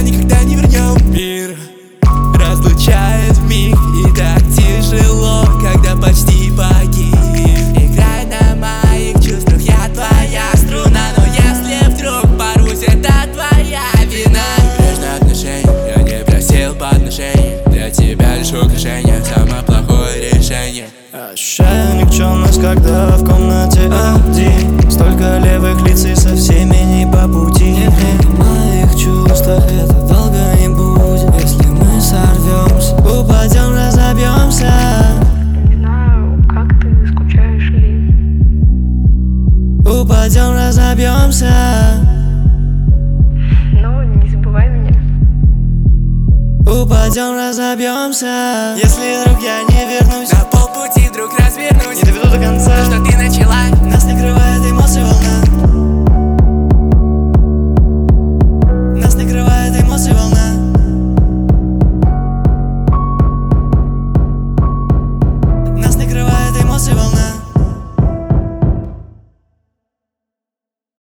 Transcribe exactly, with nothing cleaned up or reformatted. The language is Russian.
никогда не вернем. Мир разлучает вмиг, и так тяжело, когда почти погиб. Играй на моих чувствах, я твоя струна, но если вдруг порвусь, это твоя вина. Небрежное отношение, я не просил подношения, для тебя лишь украшение, самое плохое решение. Ощущаю никчемность, когда в комнате один. Столько левых лиц и со всеми не по пути. В моих чувствах это долго не будет. Если мы сорвемся, упадем, разобьемся. Не знаю, как ты скучаешь ли. Упадем, разобьемся. Но не забывай меня. Упадем, разобьемся. Если вдруг я не вернусь, На полпути вдруг развернусь, не доведу до конца, то, что ты начала, нас не крывает.